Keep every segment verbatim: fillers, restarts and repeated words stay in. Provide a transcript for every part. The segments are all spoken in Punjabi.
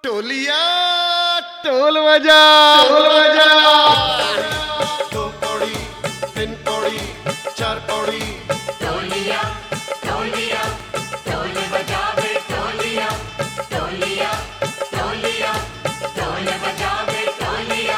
ਢੋਲੀਆ ਢੋਲ ਵਜਾ ਢੋਲ ਵਜਾ ਦੋ ਪੌੜੀ ਤਿੰਨ ਪੌੜੀ ਚਾਰ ਪੌੜੀ ਢੋਲੀਆ ਢੋਲੀਆ ਢੋਲ ਵਜਾਵੇ ਢੋਲੀਆ ਢੋਲੀਆ ਢੋਲੀਆ ਢੋਲ ਵਜਾਵੇ ਢੋਲੀਆ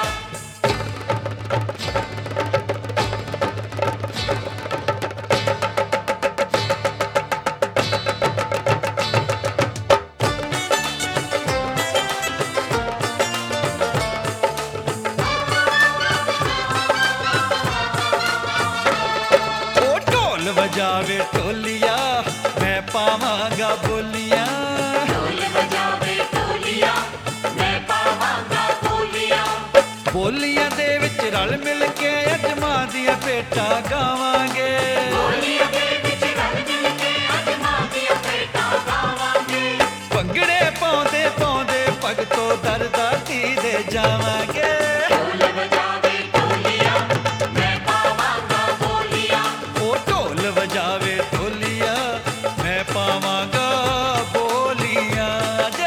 ਵਜਾਵੇ ਢੋਲੀਆ ਮੈਂ ਪਾਵਾਂਗਾ ਬੋਲੀਆਂ ਢੋਲ ਵਜਾਵੇ ਢੋਲੀਆ ਮੈਂ ਪਾਵਾਂਗਾ ਬੋਲੀਆਂ ਬੋਲੀਆਂ ਦੇ ਵਿੱਚ ਰਲ ਮਿਲ ਕੇ ਅੱਜ ਮਾਂ ਦੀਆਂ ਭੇਟਾਂ ਗਾਵਾਂਗੇ ਬੋਲੀਆਂ ਦੇ ਵਿੱਚ ਰਲ ਮਿਲ ਕੇ ਅੱਜ ਮਾਂ ਦੀਆਂ ਭੇਟਾਂ ਗਾਵਾਂਗੇ ਭੰਗੜੇ ਪਾਉਂਦੇ ਪਾਉਂਦੇ ਭਗਤੋ ਦਰਦਾਤੀ ਦੇ ਜਾਵਾਂਗੇ ਢੋਲ ਵਜਾਵੇ ਢੋਲੀਆ ਮੈਂ ਪਾਵਾਂਗਾ ਬੋਲੀਆਂ ਉਹ ਢੋਲ ਵਜਾਵੇ ਢੋਲੀਆ ਮੈਂ ਪਾਵਾਂਗਾ ਬੋਲੀਆਂ ਜਾ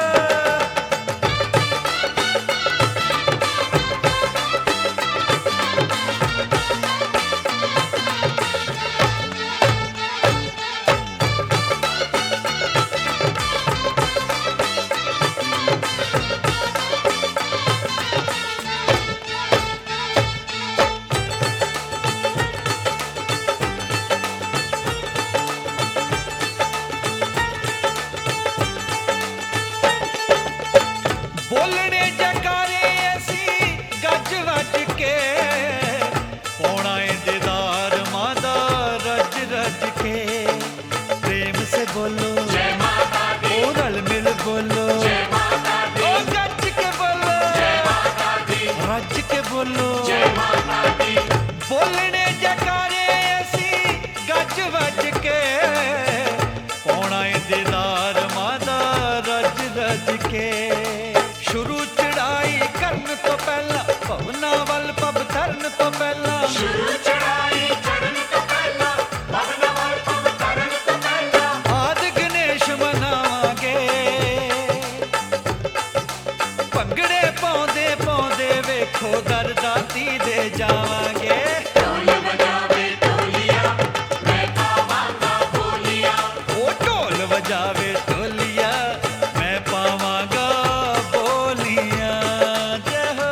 ਬੋਲਣੇ ਜਕਾਰੇ ਅਸੀਂ ਗੱਜ ਵੱਜ ਕੇ ਪਾਉਣਾ ਏ ਦੀਦਾਰ ਮਾਂ ਦਾ ਰੱਜ ਰੱਜ ਕੇ ਪ੍ਰੇਮ ਸੇ ਬੋਲੋ ਜੈ ਮਾਤਾ ਦੀ ਉਹ ਰਲ ਮਿਲ ਬੋਲੋ ਜੈ ਮਾਤਾ ਦੀ ਉਹ ਗੱਜ ਕੇ ਬੋਲੋ ਜੈ ਮਾਤਾ ਦੀ ਰੱਜ ਕੇ ਬੋਲੋ ਜੈ ਮਾਤਾ ਦੀ ਬੋਲਣੇ ਜਕਾਰੇ ਅਸੀਂ ਗੱਜ ਵੱਜ ਕੇ ਪਾਉਣਾ ਏ ਦੀਦਾਰ ਮਾਂ ਦਾ ਰੱਜ ਰੱਜ ਕੇ ਸ਼ੁਰੂ ਚੜਾਈ ਕਰਨ ਤੋਂ ਪਹਿਲਾਂ ਭਵਨਾ ਵੱਲ ਪਬ ਧਰਨ ਤੋਂ ਪਹਿਲਾਂ ਸ਼ੁਰੂ ਚੜਾਈ ਚੜਨ ਤੋਂ ਪਹਿਲਾਂ ਭਵਨ ਵੱਲ ਪਵ ਕਰਨ ਤੋਂ ਪਹਿਲਾਂ ਆਦ ਗਣੇਸ਼ ਮਨਾਵਾਂਗੇ ਭੰਗੜੇ ਪਾਉਂਦੇ ਪਾਉਂਦੇ ਵੇਖੋ ਦਰਦਾਤੀ ਦੇ ਜਾਵਾਂਗੇ ਢੋਲ ਵਜਾਵੇ ਢੋਲੀਆ ਮੈਂ ਪਾਵਾਂਗਾ ਬੋਲੀਆਂ ਉਹ ਢੋਲ ਵਜਾਵੇ ਢੋਲੀਆ ਮੈਂ ਪਾਵਾਂਗਾ ਬੋਲੀਆਂ ਜੈ ਹੋ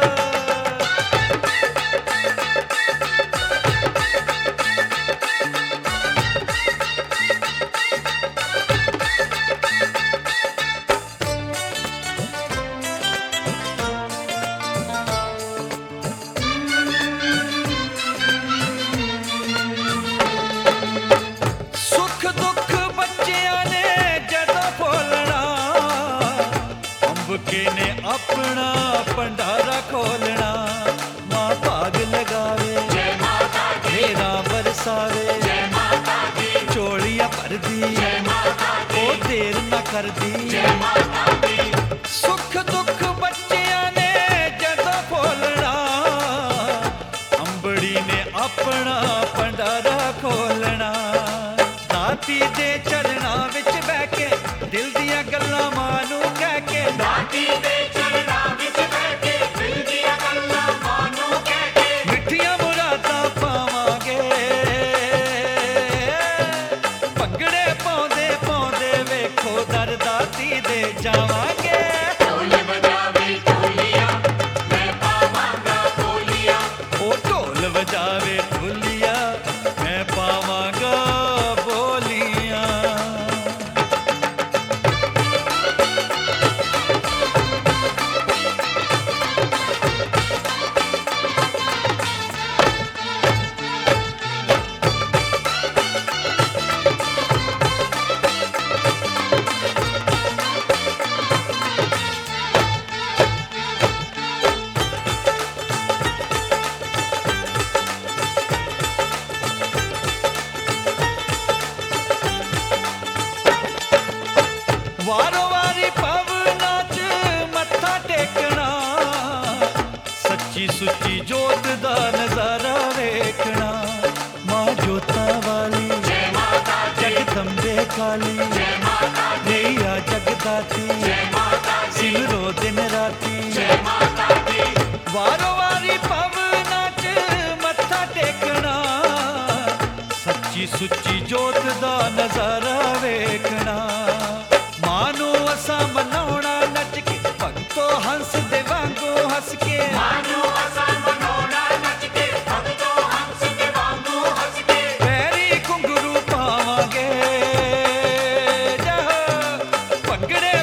ਸੁੱਖ ਦੁੱਖ ਬੱਚਿਆਂ ਨੇ ਜਦੋਂ ਫੋਲਣਾ ਅੰਬ ਕੇ ਨੇ ਆਪਣਾ ਭੰਡਾਰਾ ਖੋਲਣਾ ਮਾਂ ਭਾਗ ਲਗਾਵੇ ਜੈ ਮਾਤਾ ਦੀ ਮੇਰਾ ਬਰਸਾਵੇ ਜੈ ਮਾਤਾ ਦੀ ਝੋਲੀਆਂ ਭਰਦੀ ਜੈ ਮਾਤਾ ਦੀ ਉਹ ਦੇਰ ਨਾ ਕਰਦੀ ਜੈ ਮਾਤਾ ਦੀ ਸੁੱਖ ਦੁੱਖ ਬੱਚਿਆਂ ਨੇ ਜਦੋਂ ਫੋਲਣਾ ਅੰਬੜੀ ਨੇ ਆਪਣਾ ਭੰਡਾਰਾ ਖੋਲਣਾ ਦਾਤੀ ਦੇ ਚਰਨਾਂ ਵਿੱਚ ਬਹਿ ਕੇ ਦਿਲ ਦੀਆਂ ਗੱਲਾਂ ਮਾਂ ਨੂੰ ਕਹਿ ਕੇ ਦਾਤੀ ਦੇ ਚਰਨਾਂ ਵਿੱਚ ਬਹਿ ਕੇ ਦਿਲ ਦੀਆਂ ਗੱਲਾਂ ਮਾਂ ਨੂੰ ਕਹਿ ਕੇ ਮਿੱਠੀਆਂ ਮੁਰਾਦਾਂ ਪਾਵਾਂਗੇ ਭੰਗੜੇ ਪਾਉਂਦੇ ਪਾਉਂਦੇ ਵੇਖੋ ਦਰਦਾਤੀ ਦੇ ਜਾਵਾਂਗੇ ਢੋਲ ਵਜਾਵੇ ਢੋਲੀਆ ਮੈਂ ਪਾਵਾਂਗਾ ਬੋਲੀਆਂ ਉਹ ਢੋਲ ਵਜਾਵੇ ਢੋਲੀਆ ਮੈਂ ਪਾਵਾਂਗਾ ਬੋਲੀਆਂ ਵਾਰੋ ਵਾਰੀ ਭਵਨਾ ਚ ਮੱਥਾ ਟੇਕਣਾ ਸੱਚੀ ਸੁੱਚੀ ਜੋਤ ਦਾ ਨਜ਼ਾਰਾ ਵੇਖਣਾ ਮਾਂ ਜੋਤਾਂ ਵਾਲੀ ਜੈ ਮਾਤਾ ਦੀ ਜਗਦੰਬੇ ਕਾਲੀ ਜੈ ਮਾਤਾ ਦੀ ਨਈਆ ਜਗਦਾਤੀ ਜੈ ਮਾਤਾ ਦੀ ਸਿਮਰ ਸੁੱਚੀ ਜੋਤ ਦਾ ਨਜ਼ਾਰਾ ਵੇਖਣਾ। ਮਾਂ ਨੂੰ ਅਸਾਂ ਮਨਾਉਣਾ ਨੱਚ ਕੇ, ਭਗਤੋ ਹੰਸ ਦੇ ਵਾਂਗੂ ਹੱਸ ਕੇ। ਮਾਨੂੰ ਅਸਾਂ ਮਨਾਉਣਾ ਨੱਚ ਕੇ, ਭਗਤੋ ਹੰਸ ਦੇ ਵਾਂਗੂ ਹੱਸ ਕੇ। ਪੈਰੀ ਘੁੰਗਰੂ ਪਾਵਾਂਗੇ, ਜਹ ਭੰਗੜੇ